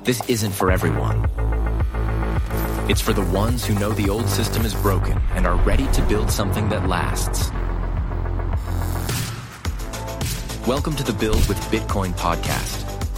This isn't for everyone. It's for the ones who know the old system is broken and are ready to build something that lasts. Welcome to the Build with Bitcoin podcast.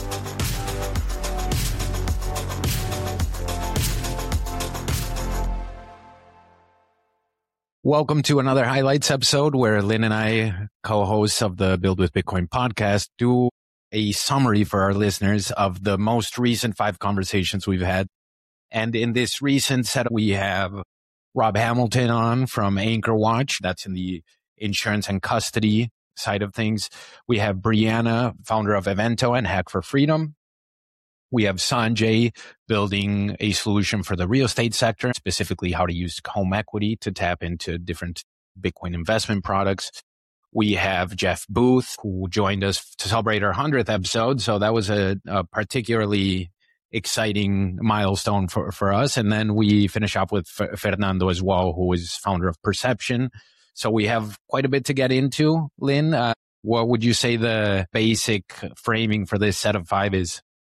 Welcome to another highlights episode where Lynn and I, co-hosts of the Build with Bitcoin podcast, do a summary for our listeners of the most recent 5 conversations we've had. And in this recent set, we have Rob Hamilton on from Anchor Watch. That's in the insurance and custody side of things. We have Brianna, founder of Evento and Hack for Freedom. We have Sanjay building a solution for the real estate sector, specifically how to use home equity to tap into different Bitcoin investment products. We have Jeff Booth, who joined us to celebrate our 100th episode. So that was a particularly exciting milestone for us. And then we finish up with Fernando as well, who is founder of Perception. So we have quite a bit to get into. Lynn, what would you say the basic framing for this set of 5 is?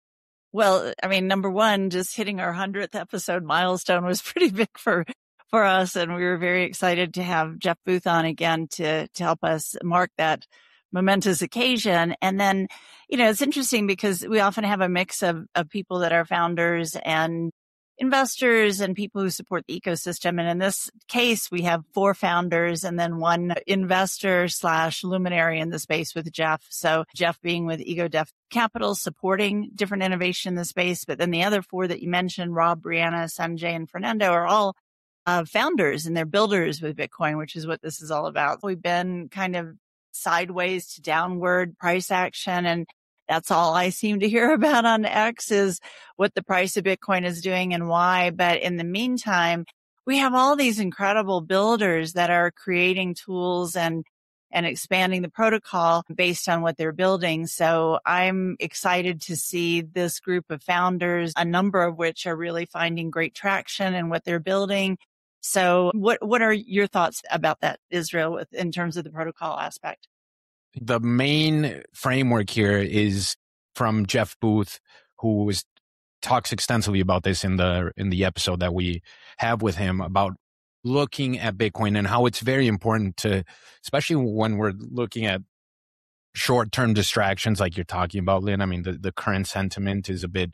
Well, I mean, number one, just hitting our 100th episode milestone was pretty big for us. And we were very excited to have Jeff Booth on again to help us mark that momentous occasion. And then, it's interesting because we often have a mix of people that are founders and investors and people who support the ecosystem. And in this case, we have 4 founders and then 1 investor / luminary in the space with Jeff. So Jeff being with EgoDev Capital, supporting different innovation in the space. But then the other 4 that you mentioned, Rob, Brianna, Sanjay, and Fernando, are all founders and they're builders with Bitcoin, which is what this is all about. We've been kind of sideways to downward price action, and that's all I seem to hear about on X is what the price of Bitcoin is doing and why. But in the meantime, we have all these incredible builders that are creating tools and expanding the protocol based on what they're building. So I'm excited to see this group of founders, a number of which are really finding great traction in what they're building. So what are your thoughts about that, Israel, in terms of the protocol aspect? The main framework here is from Jeff Booth, who talks extensively about this in the episode that we have with him about looking at Bitcoin and how it's very important to, especially when we're looking at short-term distractions like you're talking about, Lynn. I mean, the current sentiment is a bit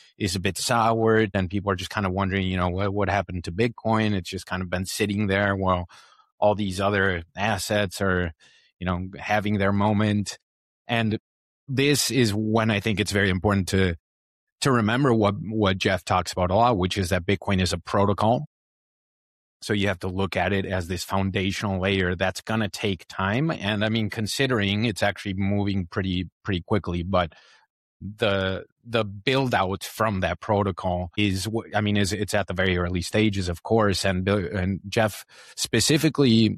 soured and people are just kind of wondering, what happened to Bitcoin? It's just kind of been sitting there while all these other assets are having their moment. And this is when I think it's very important to remember what Jeff talks about a lot, which is that Bitcoin is a protocol. So you have to look at it as this foundational layer that's going to take time. And I mean, considering it's actually moving pretty quickly, but the build out from that protocol is it's at the very early stages, of course. And Jeff specifically,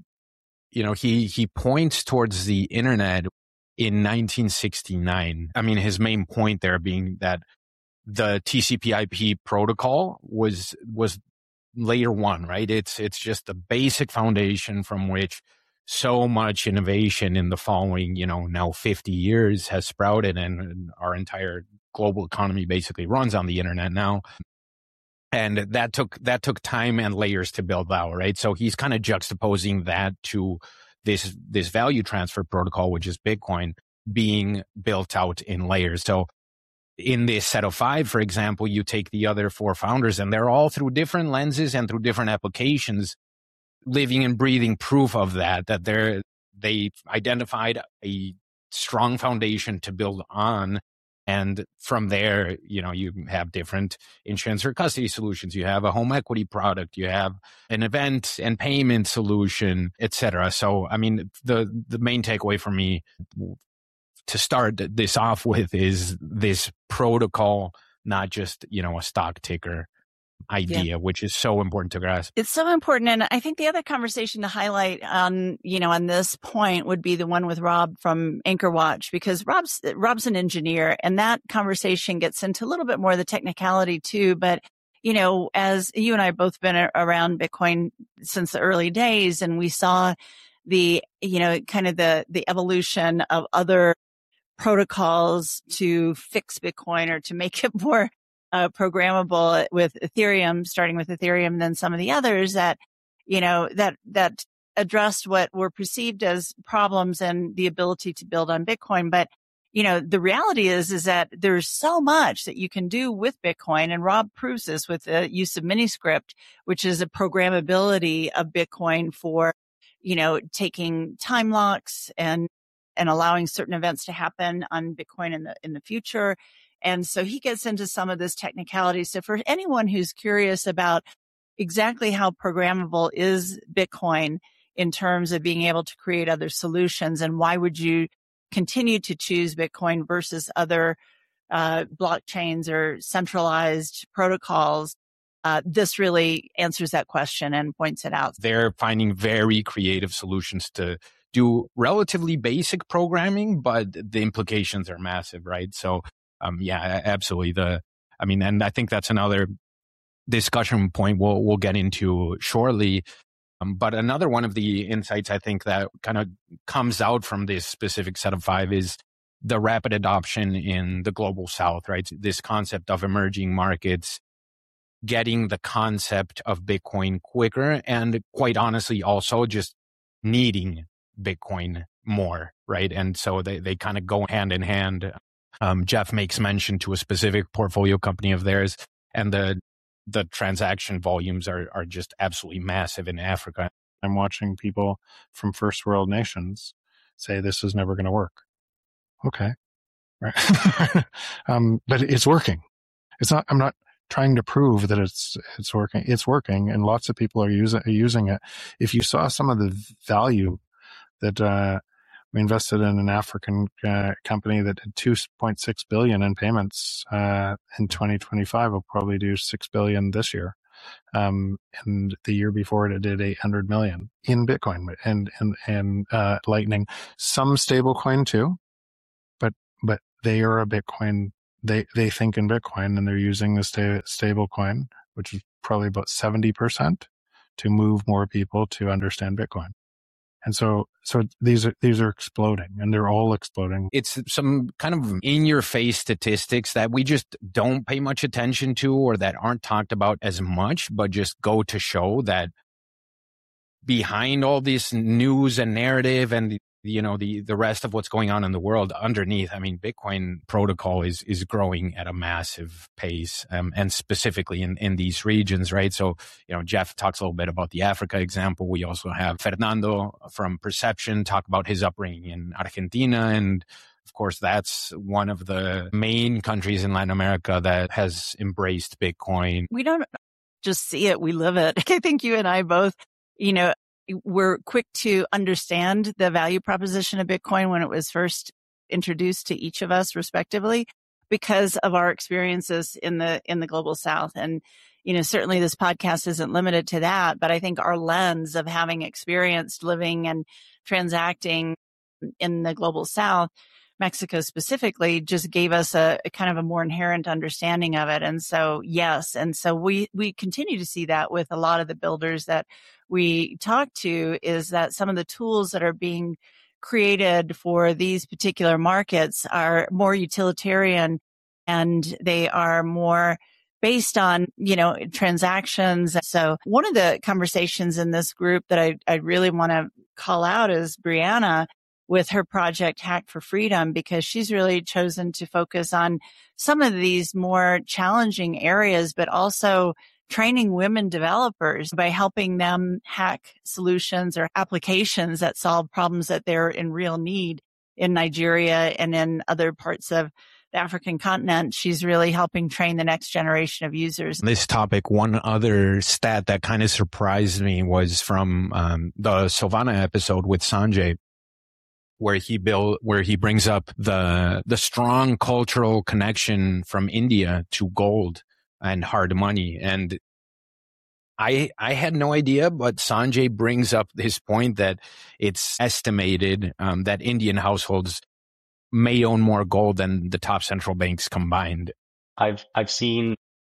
he points towards the internet in 1969. I mean, his main point there being that the TCP/IP protocol was layer 1, right? It's just the basic foundation from which so much innovation in the following, now 50 years has sprouted, and our entire global economy basically runs on the internet now. And that took time and layers to build out, right? So he's kind of juxtaposing that to this value transfer protocol, which is Bitcoin, being built out in layers. So in this set of 5, for example, you take the other 4 founders, and they're all through different lenses and through different applications, living and breathing proof of that they identified a strong foundation to build on. And from there, you have different insurance or custody solutions. You have a home equity product. You have an event and payment solution, etc. So, I mean, the main takeaway for me to start this off with is this protocol, not just, a stock ticker idea, which is so important to grasp. It's so important. And I think the other conversation to highlight on this point would be the one with Rob from Anchor Watch, because Rob's an engineer, and that conversation gets into a little bit more of the technicality too. But, as you and I have both been around Bitcoin since the early days, and we saw the evolution of other protocols to fix Bitcoin or to make it more programmable with Ethereum, starting with Ethereum, then some of the others that, that addressed what were perceived as problems and the ability to build on Bitcoin. But, the reality is that there's so much that you can do with Bitcoin. And Rob proves this with the use of Miniscript, which is a programmability of Bitcoin for, taking time locks and allowing certain events to happen on Bitcoin in the future. And so he gets into some of this technicality. So for anyone who's curious about exactly how programmable is Bitcoin in terms of being able to create other solutions, and why would you continue to choose Bitcoin versus other blockchains or centralized protocols, this really answers that question and points it out. They're finding very creative solutions to do relatively basic programming, but the implications are massive, right? So, yeah, absolutely. And I think that's another discussion point we'll get into shortly. But another one of the insights I think that kind of comes out from this specific set of 5 is the rapid adoption in the global South, right? This concept of emerging markets getting the concept of Bitcoin quicker, and quite honestly also just needing Bitcoin more, right? And so they kind of go hand in hand. Jeff makes mention to a specific portfolio company of theirs, and the transaction volumes are just absolutely massive in Africa. I'm watching people from first world nations say this is never going to work. Okay. Right. But it's working. I'm not trying to prove that it's working. It's working, and lots of people are using it. If you saw some of the value that we invested in an African company that did 2.6 billion in payments in 2025. We'll probably do 6 billion this year. And the year before it did 800 million in Bitcoin and Lightning. Some stablecoin too, but they are a Bitcoin. They think in Bitcoin, and they're using the stablecoin, which is probably about 70%, to move more people to understand Bitcoin. And so these are exploding, and they're all exploding. It's some kind of in-your-face statistics that we just don't pay much attention to, or that aren't talked about as much, but just go to show that behind all this news and narrative and the rest of what's going on in the world underneath, Bitcoin protocol is growing at a massive pace, and specifically in these regions, right? So, Jeff talks a little bit about the Africa example. We also have Fernando from Perception talk about his upbringing in Argentina. And of course, that's one of the main countries in Latin America that has embraced Bitcoin. We don't just see it, we live it. I think you and I both, we're quick to understand the value proposition of Bitcoin when it was first introduced to each of us respectively, because of our experiences in the global South. And, certainly this podcast isn't limited to that, but I think our lens of having experienced living and transacting in the global South, Mexico specifically, just gave us a kind of a more inherent understanding of it. And so, yes. And so we continue to see that with a lot of the builders that we talk to, is that some of the tools that are being created for these particular markets are more utilitarian, and they are more based on, transactions. So one of the conversations in this group that I really want to call out is Brianna with her project Hack for Freedom, because she's really chosen to focus on some of these more challenging areas, but also training women developers by helping them hack solutions or applications that solve problems that they're in real need in Nigeria and in other parts of the African continent. She's really helping train the next generation of users. This topic, one other stat that kind of surprised me was from the Silvana episode with Sanjay, where he brings up the strong cultural connection from India to gold and hard money. And I had no idea, but Sanjay brings up this point that it's estimated that Indian households may own more gold than the top central banks combined. I've seen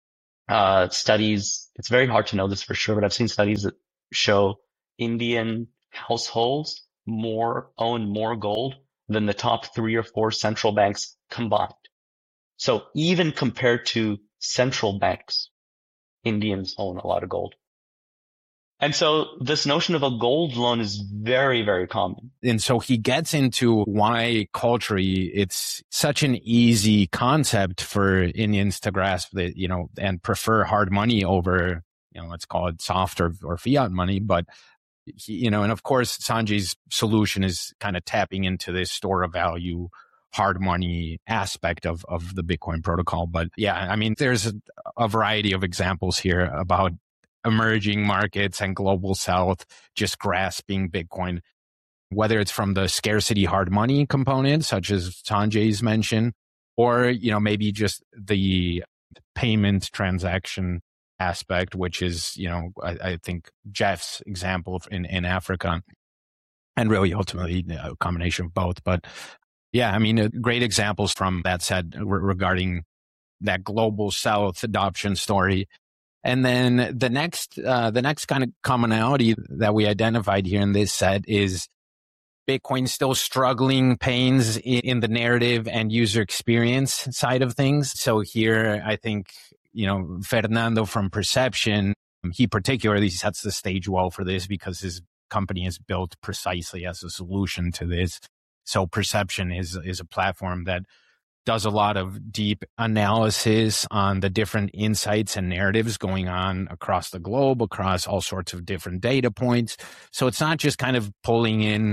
studies. It's very hard to know this for sure, but I've seen studies that show Indian households own more gold than the top 3 or 4 central banks combined. So even compared to central banks. Indians own a lot of gold. And so this notion of a gold loan is very, very common. And so he gets into why culturally it's such an easy concept for Indians to grasp that, and prefer hard money over, let's call it soft or fiat money. But, and of course, Sanjay's solution is kind of tapping into this store of value, hard money aspect of the Bitcoin protocol. But yeah, I mean, there's a variety of examples here about emerging markets and global south just grasping Bitcoin, whether it's from the scarcity hard money component, such as Sanjay's mentioned, or, maybe just the payment transaction aspect, which is, I think Jeff's example in Africa, and really ultimately a combination of both. But yeah, I mean, great examples from that set regarding that global south adoption story. And then the next kind of commonality that we identified here in this set is Bitcoin still struggling pains in the narrative and user experience side of things. So here, I think, Fernando from Perception, he particularly sets the stage well for this because his company is built precisely as a solution to this. So Perception is a platform that does a lot of deep analysis on the different insights and narratives going on across the globe, across all sorts of different data points. So it's not just kind of pulling in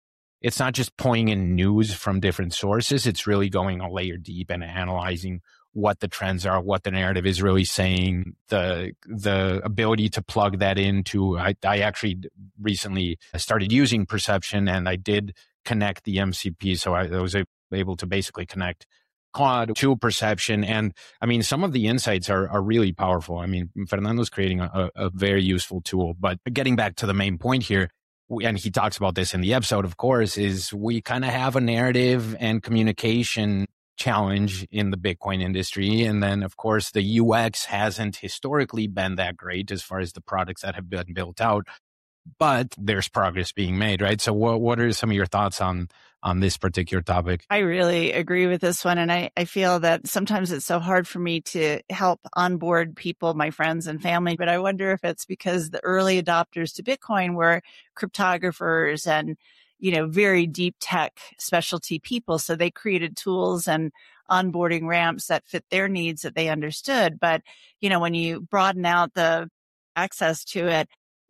news from different sources. It's really going a layer deep and analyzing what the trends are, what the narrative is really saying, the ability to plug that into. I actually recently started using Perception, and I did connect the MCP. So I was able to basically connect Claude to Perception. And I mean, some of the insights are really powerful. I mean, Fernando's creating a very useful tool. But getting back to the main point here, and he talks about this in the episode, of course, is we kind of have a narrative and communication challenge in the Bitcoin industry. And then, of course, the UX hasn't historically been that great as far as the products that have been built out. But there's progress being made, right? So what are some of your thoughts on this particular topic? I really agree with this one. And I feel that sometimes it's so hard for me to help onboard people, my friends and family. But I wonder if it's because the early adopters to Bitcoin were cryptographers and, very deep tech specialty people. So they created tools and onboarding ramps that fit their needs that they understood. But, when you broaden out the access to it,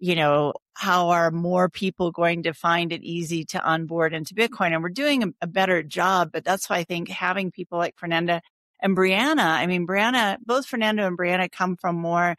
how are more people going to find it easy to onboard into Bitcoin? And we're doing a better job, but that's why I think having people like Fernando and Brianna, both Fernando and Brianna come from more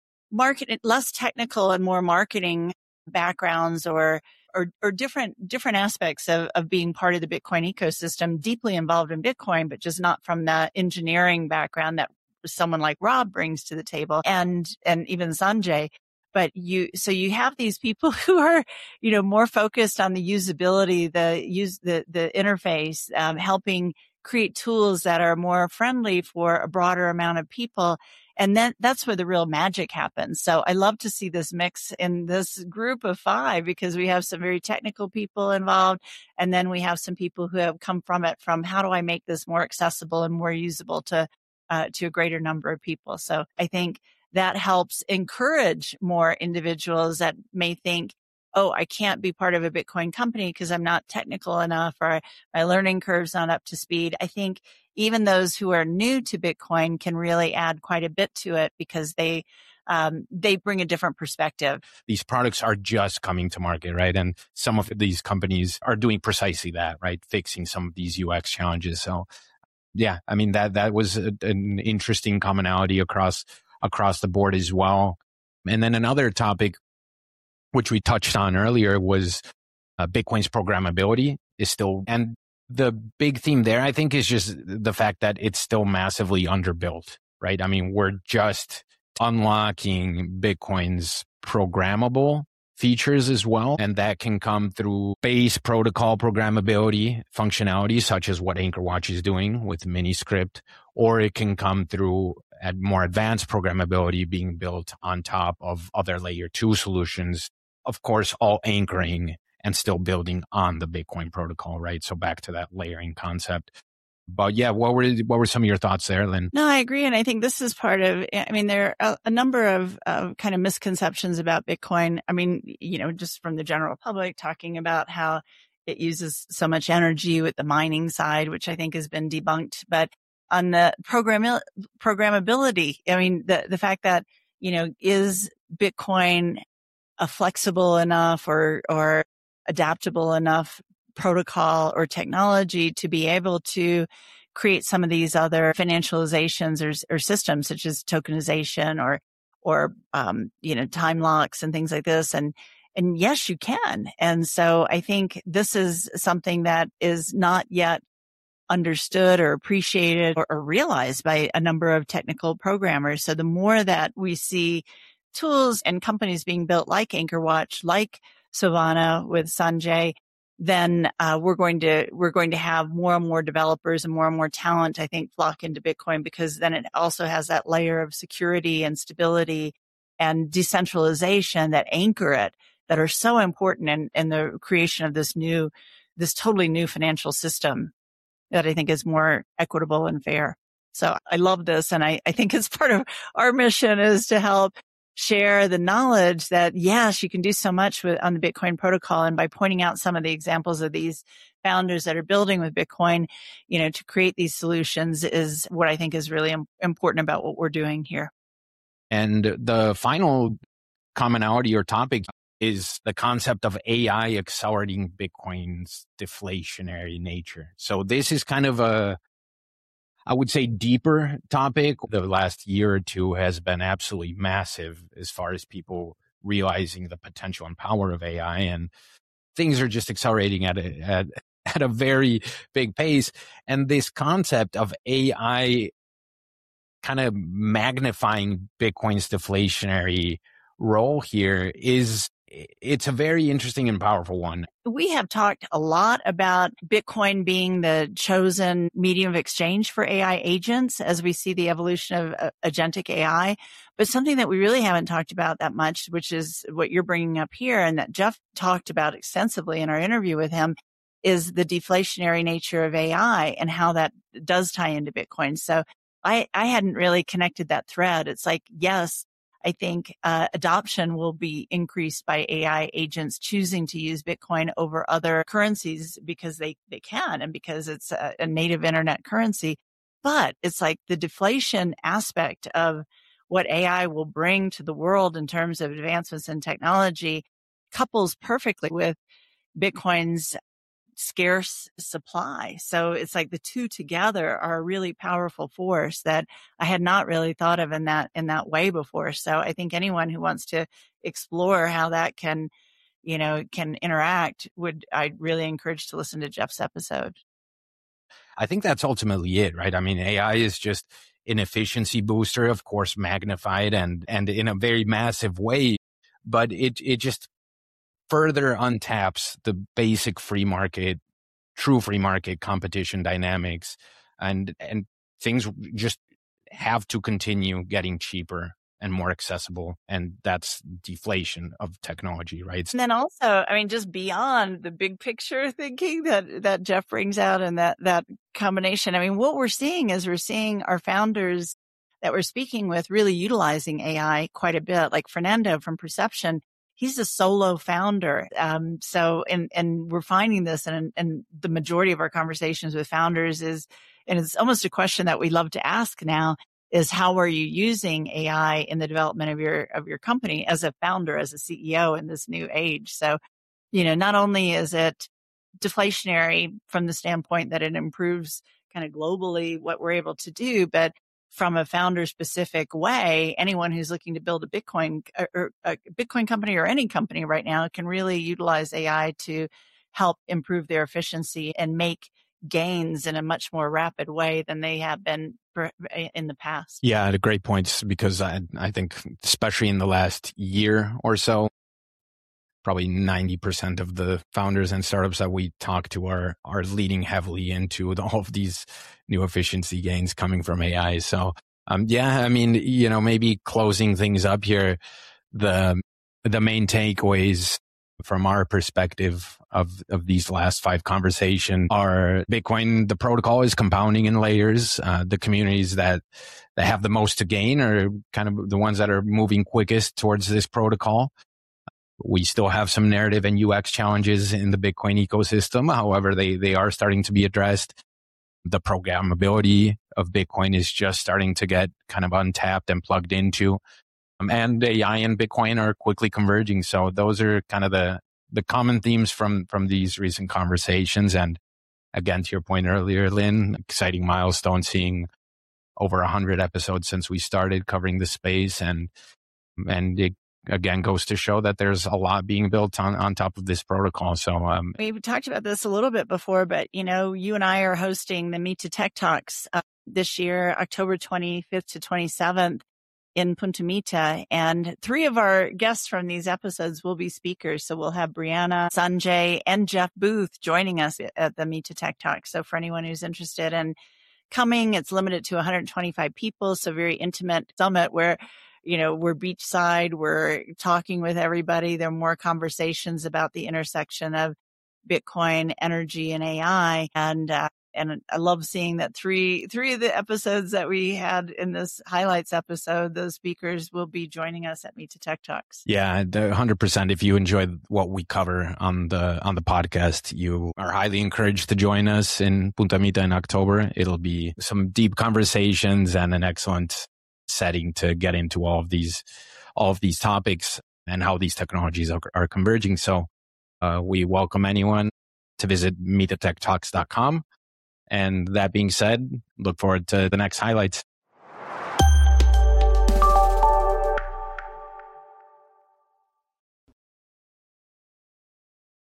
less technical and more marketing backgrounds or different aspects of being part of the Bitcoin ecosystem, deeply involved in Bitcoin, but just not from the engineering background that someone like Rob brings to the table and even Sanjay. But you have these people who are, more focused on the usability, the interface, helping create tools that are more friendly for a broader amount of people. And that's where the real magic happens. So I love to see this mix in this group of 5 because we have some very technical people involved. And then we have some people who have come from how do I make this more accessible and more usable to a greater number of people. So I think that helps encourage more individuals that may think, oh, I can't be part of a Bitcoin company because I'm not technical enough or my learning curve's not up to speed. I think even those who are new to Bitcoin can really add quite a bit to it because they bring a different perspective. These products are just coming to market, right? And some of these companies are doing precisely that, right? Fixing some of these UX challenges. So yeah, I mean, that was an interesting commonality across the board as well. And then another topic, which we touched on earlier, was Bitcoin's programmability is still, and the big theme there, I think, is just the fact that it's still massively underbuilt, right? I mean, we're just unlocking Bitcoin's programmable features as well. And that can come through base protocol programmability functionality, such as what AnchorWatch is doing with Miniscript, or it can come through at more advanced programmability being built on top of other layer 2 solutions, of course, all anchoring and still building on the Bitcoin protocol, right? So back to that layering concept. But yeah, what were some of your thoughts there, Lynn? No, I agree. And I think this is part of, I mean, there are a number of kind of misconceptions about Bitcoin. I mean, just from the general public talking about how it uses so much energy with the mining side, which I think has been debunked. But on the programmability, I mean, the fact that, is Bitcoin a flexible enough or adaptable enough protocol or technology to be able to create some of these other financializations or systems such as tokenization or time locks and things like this. And yes, you can. And so I think this is something that is not yet understood or appreciated or realized by a number of technical programmers. So the more that we see tools and companies being built like AnchorWatch, like Solana with Sanjay, then we're going to have more and more developers and more talent, I think, flock into Bitcoin, because then it also has that layer of security and stability and decentralization that anchor it, that are so important in the creation of this totally new financial system that I think is more equitable and fair. So I love this. And I think it's part of our mission is to help share the knowledge that, yes, you can do so much on the Bitcoin protocol. And by pointing out some of the examples of these founders that are building with Bitcoin, to create these solutions is what I think is really important about what we're doing here. And the final commonality or topic is the concept of AI accelerating Bitcoin's deflationary nature. So this is kind of I would say, deeper topic. The last year or two has been absolutely massive as far as people realizing the potential and power of AI, and things are just accelerating at a very big pace. And this concept of AI kind of magnifying Bitcoin's deflationary role here it's a very interesting and powerful one. We have talked a lot about Bitcoin being the chosen medium of exchange for AI agents as we see the evolution of agentic AI. But something that we really haven't talked about that much, which is what you're bringing up here and that Jeff talked about extensively in our interview with him, is the deflationary nature of AI and how that does tie into Bitcoin. So I hadn't really connected that thread. It's like, yes, I think adoption will be increased by AI agents choosing to use Bitcoin over other currencies because they can and because it's a native internet currency. But it's like the deflation aspect of what AI will bring to the world in terms of advancements in technology couples perfectly with Bitcoin's scarce supply. So it's like the two together are a really powerful force that I had not really thought of in that way before. So I think anyone who wants to explore how that can interact I'd really encourage to listen to Jeff's episode. I think that's ultimately it, right? I mean, AI is just an efficiency booster, of course, magnified and in a very massive way, but it just further untaps the basic true free market competition dynamics, and things just have to continue getting cheaper and more accessible, and that's deflation of technology, right? And then also, I mean, just beyond the big picture thinking that Jeff brings out and that combination, I mean, what we're seeing is our founders that we're speaking with really utilizing AI quite a bit, like Fernando from Perception. He's a solo founder. So we're finding this and the majority of our conversations with founders and it's almost a question that we love to ask now is how are you using AI in the development of your company as a founder, as a CEO in this new age? So, not only is it deflationary from the standpoint that it improves kind of globally what we're able to do, but from a founder specific way, anyone who's looking to build a Bitcoin or a Bitcoin company or any company right now can really utilize AI to help improve their efficiency and make gains in a much more rapid way than they have been in the past. Yeah, the great points, because I think especially in the last year or so, probably 90% of the founders and startups that we talk to are leading heavily into all of these new efficiency gains coming from AI. So, I mean, maybe closing things up here, the main takeaways from our perspective of these last 5 conversations are Bitcoin, the protocol is compounding in layers. The communities that have the most to gain are kind of the ones that are moving quickest towards this protocol. We still have some narrative and UX challenges in the Bitcoin ecosystem. However, they are starting to be addressed. The programmability of Bitcoin is just starting to get kind of untapped and plugged into. And AI and Bitcoin are quickly converging. So those are kind of the common themes from these recent conversations. And again, to your point earlier, Lynn, exciting milestone, seeing over 100 episodes since we started covering the space. And it again goes to show that there's a lot being built on top of this protocol. So we've talked about this a little bit before, but you and I are hosting the Meet to Tech Talks this year, October 25th to 27th. In Punta Mita, and 3 of our guests from these episodes will be speakers. So we'll have Brianna, Sanjay, and Jeff Booth joining us at the Meet to Tech Talk. So for anyone who's interested in coming, it's limited to 125 people. So very intimate summit where, we're beachside, we're talking with everybody. There are more conversations about the intersection of Bitcoin, energy, and AI. And I love seeing that three of the episodes that we had in this highlights episode, those speakers will be joining us at Meet to Tech Talks. Yeah, 100%. If you enjoyed what we cover on the podcast, you are highly encouraged to join us in Punta Mita in October. It'll be some deep conversations and an excellent setting to get into all of these topics and how these technologies are converging. So we welcome anyone to visit meetatechtalks.com. And that being said, look forward to the next highlights.